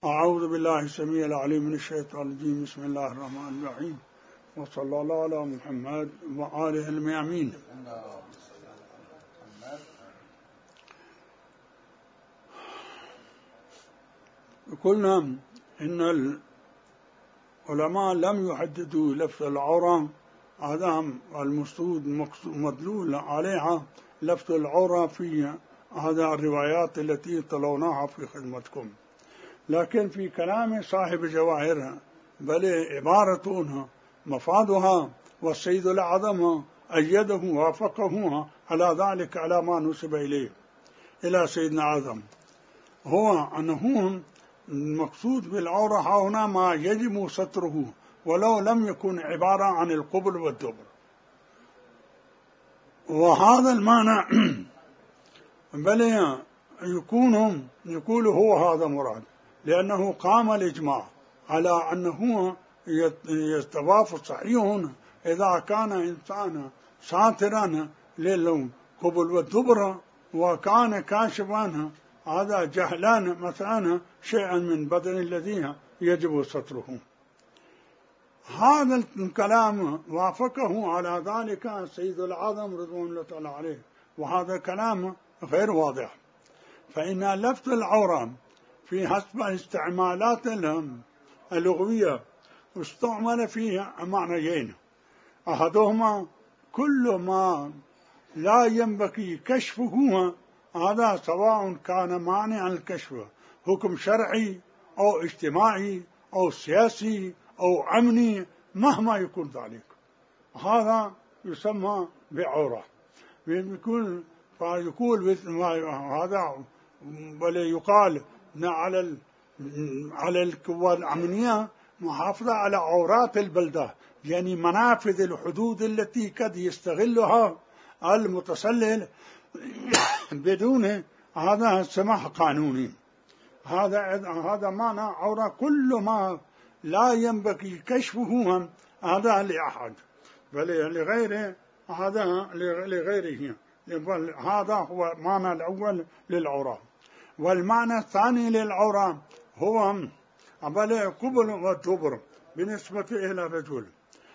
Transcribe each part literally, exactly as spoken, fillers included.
أعوذ بالله السميع العليم من الشيطان الرجيم. بسم الله الرحمن الرحيم، وصلى الله على محمد وآله الميامين. قلنا إن العلماء لم يحددوا لفظ العورة هذا المقصود مدلول عليها لفظ العورة في هذا الروايات التي طلعناها في خدمتكم، لكن في كلام صاحب جواهرها بل عبارة مفادها والسيد الأعظم أيده ووافقه على ذلك على ما نسب إليه إلى سيدنا أعظم، هو أنه المقصود بالعورة هنا ما يجب ستره ولو لم يكن عبارة عن القبل والدبر، وهذا المعنى بل يكون يقول هو هذا مراد، لأنه قام الإجماع على أنه يستضاف صحيح إذا كان إنسان ساترا للقبل والدبر وكان كاشفا هذا جهلان مثلا شيئا من بدن الذي يجب ستره. هذا الكلام وافقه على ذلك سيد الأعظم رضوان الله تعالى عليه، وهذا كلام غير واضح، فإن لفظ العورة في حسب استعمالات اللغوية استعمل فيه معنيين، أحدهما كل ما لا ينبغي كشفه، هذا سواء كان مانعا الكشف حكم شرعي أو اجتماعي أو سياسي أو أمني مهما يكون ذلك، هذا يسمى بعورة. يقول فيقول هذا بل يقال على على القوى الأمنية محافظة على عورات البلدة، يعني منافذ الحدود التي قد يستغلها المتسلل بدون هذا سماح قانوني. هذا هذا معنى عورة كل ما لا ينبغي كشفه هذا لأحد بل لغيره، هذا لغيره، هذا هو معنى الأول للعورة. والمعنى الثاني للعورة هو بل قبل والدبر بالنسبة إلى الرجل،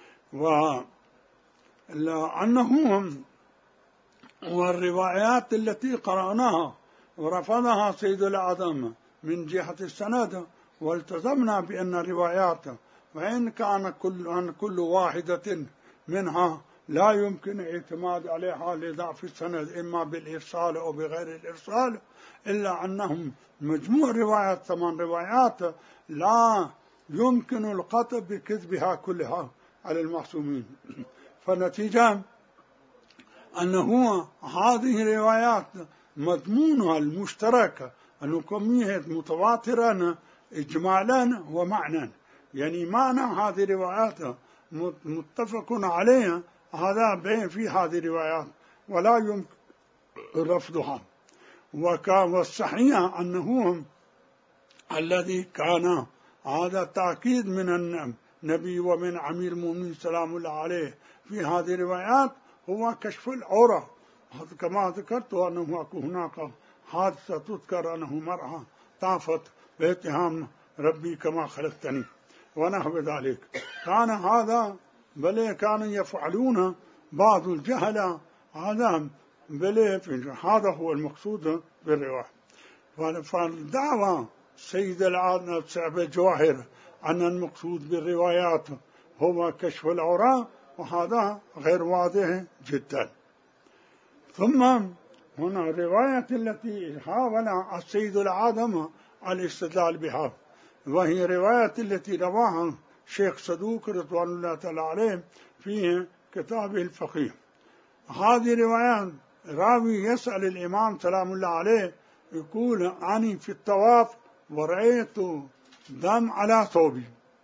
وأنه والروايات التي قرأناها ورفضها سيد الأعظم من جهة السند، والتزمنا بأن الروايات وإن كان كل عن كل واحدة منها لا يمكن اعتماد عليها لضعف السند إما بالإرسال أو بغير الإرسال، إلا أنهم مجموع روايات ثمان روايات لا يمكن القطع بكذبها كلها على المعصومين، فالنتيجة أنه هذه الروايات مضمونها المشترك أنكمية متواترا إجمالا ومعنى، يعني معنى هذه الروايات متفق عليها هذا بين في هذه الروايات ولا يمكن رفضها. والصحيح أنه الذي كان هذا تأكيد من النبي ومن أمير المؤمنين سلام الله عليه في هذه الروايات هو كشف العورة، كما ذكرت أنه هناك حادثة تذكر أنه مرأة طافت باتهام ربي كما خلقتني ونحو ذلك، كان هذا بل كانوا يفعلون بعض الجهلة هذا بل هذا هو المقصود بالرواية. فالدعوة سيد العالم صاحب الجواهر أن المقصود بالروايات هو كشف العورة، وهذا غير واضح جدا. ثم هنا الرواية التي حاول السيد العالم الاستدلال بها، وهي رواية التي رواها شيخ صدوق رضوان الله تعالى عليه في كتابه الفقيه. هذه رواية راوي يسأل الإمام سلام الله عليه يقول أني في الطواف ورأيت دم على ثوبي،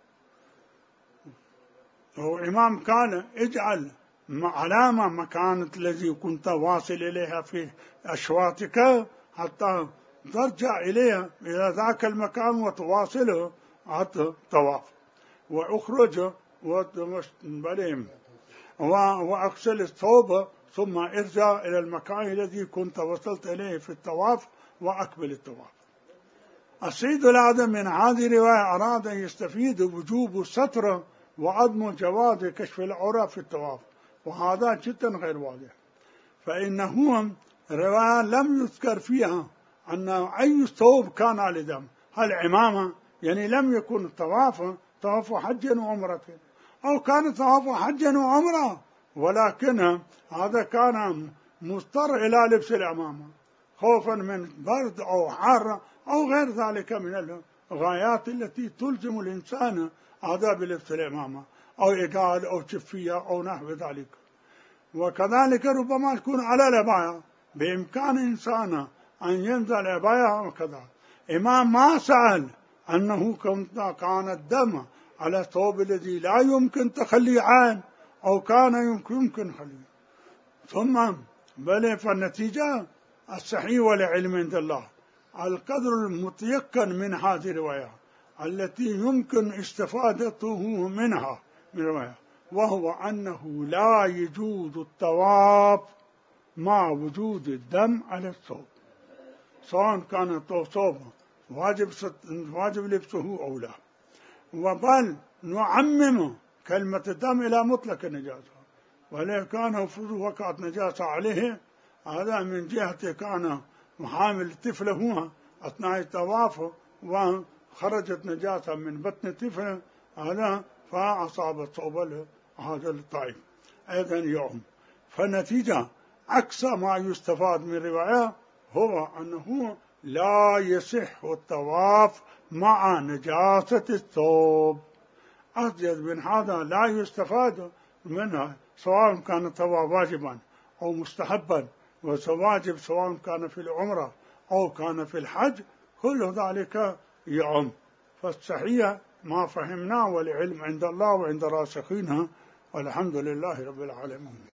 والإمام قال اجعل علامة مكان الذي كنت واصل إليها في أشواطك حتى ترجع إليها إلى ذاك المكان وتواصله حتى الطواف، وأخرج وأغسل الثوب ثم ارجع إلى المكان الذي كنت وصلت إليه في الطواف وأكمل الطواف. السيد الأعظم من هذه الرواية أراد أن يستفيد وجوب الستر وعدم جواز كشف العورة في الطواف، وهذا جدا غير واضح، فإنه رواية لم يذكر فيها أن أي ثوب كان على دم، هل عمامة، يعني لم يكن الطواف طواف حج وعمرة، أو كان طواف حج وعمرة ولكن هذا كان مضطر إلى لبس العمامة خوفا من برد أو حر أو غير ذلك من الغايات التي تلزم الإنسان هذا بلبس العمامة أو إقال أو شفية أو نحو ذلك. وكذلك ربما تكون على العباية، بإمكان إنسان أن ينزل العباية وكذا. إمام ما سأل أنه كان الدم على الثوب الذي لا يمكن تخلي عين أو كان يمكن خليه، ثم بل فالنتيجة الصحيح والعلم عند الله القدر المتيقن من هذه الرواية التي يمكن استفادته منها من الرواية، وهو أنه لا يجوز الطواف مع وجود الدم على الثوب، سواء كان الثوب واجب واجب لبسه أو لا، وبل نعمم كلمة الدم إلى مطلق النجاسة، ولو كان وقعت نجاسة عليه هذا من جهة كان محامل طفله أثناء الطواف وخرجت نجاسة من بطن الطفل هذا فأصاب الثوب هذا الطائف أيضا يوم. فالنتيجة عكس ما يستفاد من الرواية هو أنه لا يصح الطواف مع نجاسة الثوب. أزيد من هذا لا يستفاد منها سواء كان الطواف واجبا أو مستحبا، وواجب سواء كان في العمرة أو كان في الحج، كل ذلك يعم. فالصحيح ما فهمناه والعلم عند الله وعند راسخينها، والحمد لله رب العالمين.